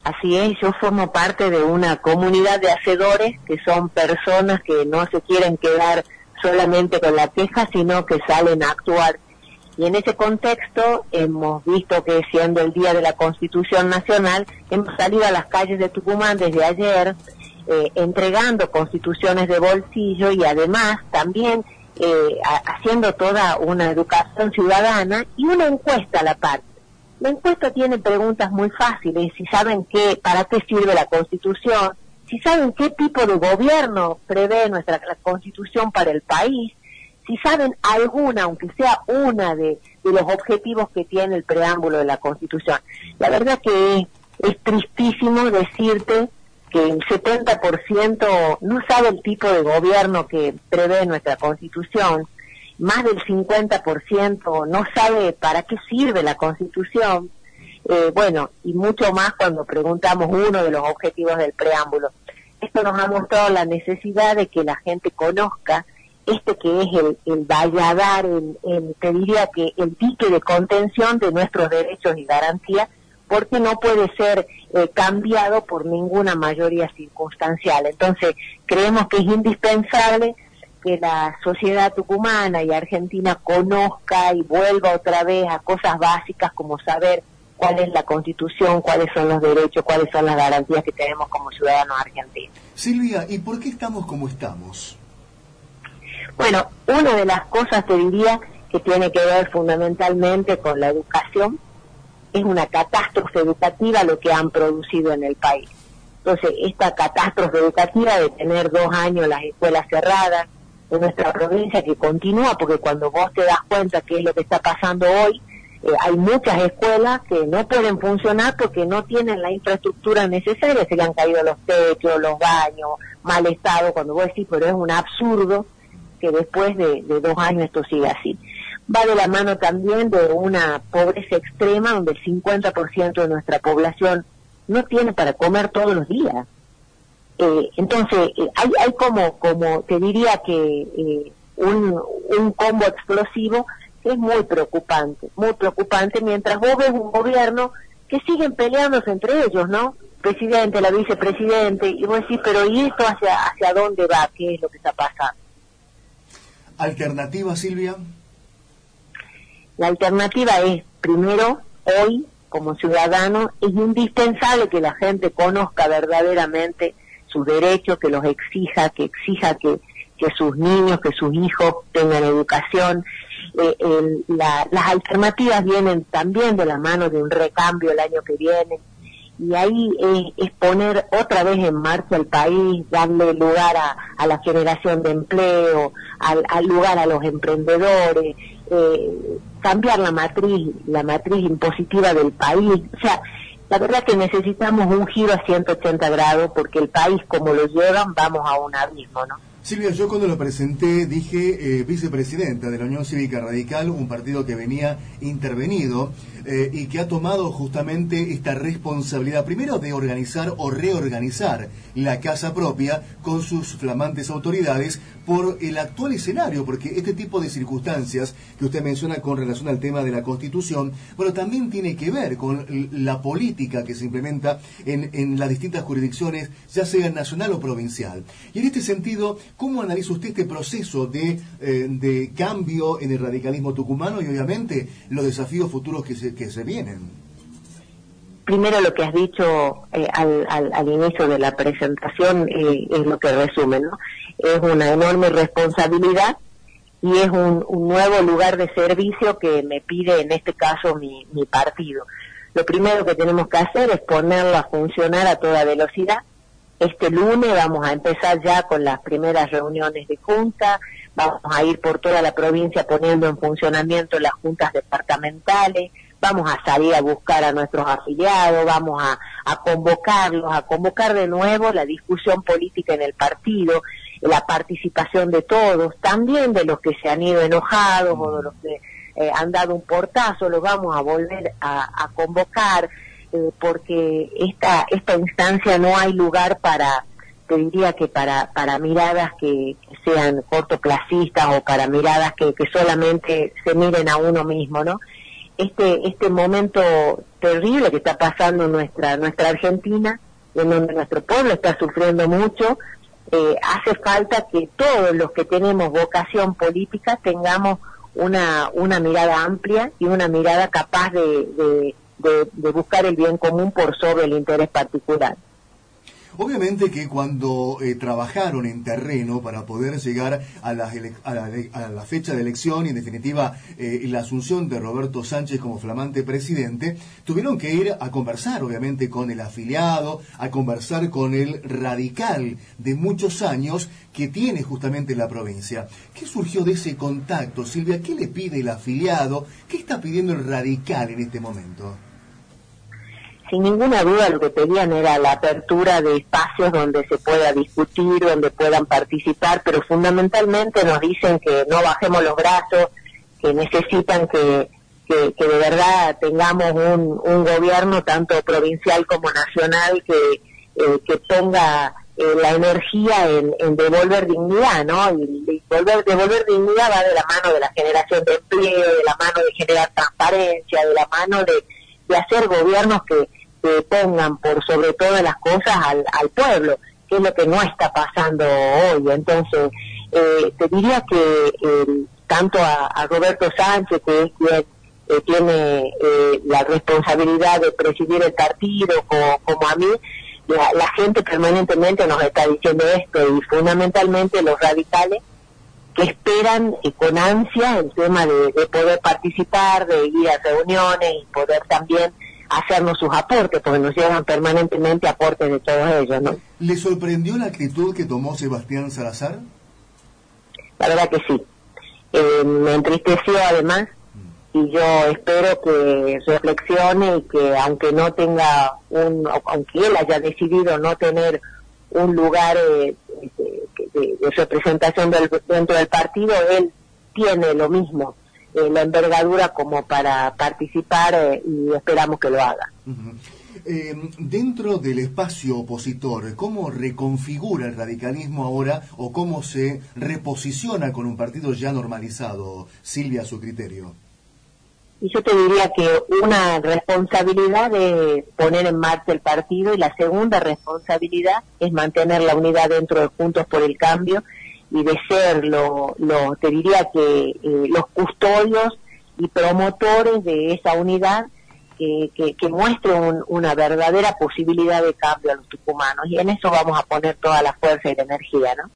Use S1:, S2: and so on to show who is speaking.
S1: Así es, yo formo parte de una comunidad de hacedores que son personas que no se quieren quedar solamente con la queja, sino que salen a actuar. Y en ese contexto hemos visto que, siendo el Día de la Constitución Nacional, hemos salido a las calles de Tucumán desde ayer entregando constituciones de bolsillo y además también haciendo toda una educación ciudadana y una encuesta a la par. La encuesta tiene preguntas muy fáciles: si saben para qué sirve la Constitución, si saben qué tipo de gobierno prevé la Constitución para el país, si saben alguna, aunque sea una de los objetivos que tiene el preámbulo de la Constitución. La verdad que es tristísimo decirte que el 70% no sabe el tipo de gobierno que prevé nuestra Constitución, más del 50% no sabe para qué sirve la Constitución, y mucho más cuando preguntamos uno de los objetivos del preámbulo. Esto nos ha mostrado la necesidad de que la gente conozca que es el valladar, te diría que el dique de contención de nuestros derechos y garantías, porque no puede ser cambiado por ninguna mayoría circunstancial. Entonces, creemos que es indispensable que la sociedad tucumana y argentina conozca y vuelva otra vez a cosas básicas como saber cuál es la Constitución, cuáles son los derechos, cuáles son las garantías que tenemos como ciudadanos argentinos.
S2: Silvia, ¿y por qué estamos como estamos?
S1: Bueno, una de las cosas, te diría, que tiene que ver fundamentalmente con la educación, es una catástrofe educativa lo que han producido en el país. Entonces, esta catástrofe educativa de tener 2 años las escuelas cerradas, en nuestra provincia, que continúa, porque cuando vos te das cuenta qué es lo que está pasando hoy, hay muchas escuelas que no pueden funcionar porque no tienen la infraestructura necesaria, se le han caído los techos, los baños, mal estado, cuando vos decís, pero es un absurdo que después de 2 años esto siga así. Va de la mano también de una pobreza extrema, donde el 50% de nuestra población no tiene para comer todos los días. Entonces, hay como te diría que un combo explosivo que es muy preocupante, mientras vos ves un gobierno que siguen peleándose entre ellos, ¿no? Presidente, la vicepresidente, y vos decís, pero ¿y esto hacia dónde va? ¿Qué es lo que está pasando?
S2: ¿Alternativa, Silvia?
S1: La alternativa es, primero, hoy, como ciudadano, es indispensable que la gente conozca verdaderamente sus derechos, que los exija, que sus niños, que sus hijos tengan educación. Las alternativas vienen también de la mano de un recambio el año que viene, y ahí es poner otra vez en marcha el país, darle lugar a la generación de empleo, al lugar a los emprendedores, cambiar la matriz impositiva del país. O sea, la verdad que necesitamos un giro a 180 grados, porque el país, como lo llevan, vamos a un abismo, ¿no?
S2: Silvia, yo cuando lo presenté dije vicepresidenta de la Unión Cívica Radical, un partido que venía intervenido y que ha tomado justamente esta responsabilidad, primero de organizar o reorganizar la casa propia con sus flamantes autoridades por el actual escenario, porque este tipo de circunstancias que usted menciona con relación al tema de la Constitución, bueno, también tiene que ver con la política que se implementa en las distintas jurisdicciones, ya sea nacional o provincial. Y en este sentido, ¿cómo analiza usted este proceso de cambio en el radicalismo tucumano y obviamente los desafíos futuros que se vienen?
S1: Primero, lo que has dicho al inicio de la presentación es lo que resume, ¿no? Es una enorme responsabilidad y es un nuevo lugar de servicio que me pide, en este caso, mi partido. Lo primero que tenemos que hacer es ponerlo a funcionar a toda velocidad. Este lunes vamos a empezar ya con las primeras reuniones de junta, vamos a ir por toda la provincia poniendo en funcionamiento las juntas departamentales, vamos a salir a buscar a nuestros afiliados, vamos a convocarlos, a convocar de nuevo la discusión política en el partido, la participación de todos, también de los que se han ido enojados o de los que han dado un portazo, los vamos a volver a convocar, porque esta instancia no hay lugar te diría que para miradas que sean cortoplacistas o para miradas que solamente se miren a uno mismo, ¿no? este momento terrible que está pasando nuestra Argentina, en donde nuestro pueblo está sufriendo mucho. Hace falta que todos los que tenemos vocación política tengamos una mirada amplia y una mirada capaz de buscar el bien común por sobre el interés particular.
S2: Obviamente que cuando trabajaron en terreno para poder llegar a la fecha de elección y en definitiva la asunción de Roberto Sánchez como flamante presidente, tuvieron que ir a conversar obviamente con el afiliado, a conversar con el radical de muchos años que tiene justamente la provincia. ¿Qué surgió de ese contacto, Silvia? ¿Qué le pide el afiliado? ¿Qué está pidiendo el radical en este momento?
S1: Sin ninguna duda lo que pedían era la apertura de espacios donde se pueda discutir, donde puedan participar, pero fundamentalmente nos dicen que no bajemos los brazos, que necesitan que de verdad tengamos un gobierno tanto provincial como nacional que ponga la energía en devolver dignidad, ¿no? Y devolver dignidad va de la mano de la generación de empleo, de la mano de generar transparencia, de la mano de hacer gobiernos que pongan por sobre todas las cosas al pueblo, que es lo que no está pasando hoy. Entonces, te diría que tanto a Roberto Sánchez, que es quien tiene la responsabilidad de presidir el partido, como a mí, la gente permanentemente nos está diciendo esto, y fundamentalmente los radicales que esperan con ansia el tema de poder participar, de ir a reuniones y poder también hacernos sus aportes, porque nos llegan permanentemente aportes de todos ellos, ¿no?
S2: ¿Le sorprendió la actitud que tomó Sebastián Salazar?
S1: La verdad que sí. Me entristeció además, y yo espero que reflexione y que aunque no tenga aunque él haya decidido no tener un lugar de representación dentro del partido, él tiene lo mismo, la envergadura como para participar y esperamos que lo haga.
S2: Dentro del espacio opositor, ¿cómo reconfigura el radicalismo ahora o cómo se reposiciona con un partido ya normalizado, Silvia, a su criterio?
S1: Y yo te diría que una responsabilidad es poner en marcha el partido y la segunda responsabilidad es mantener la unidad dentro de Juntos por el Cambio y de ser te diría que los custodios y promotores de esa unidad que muestren una verdadera posibilidad de cambio a los tucumanos, y en eso vamos a poner toda la fuerza y la energía, ¿no?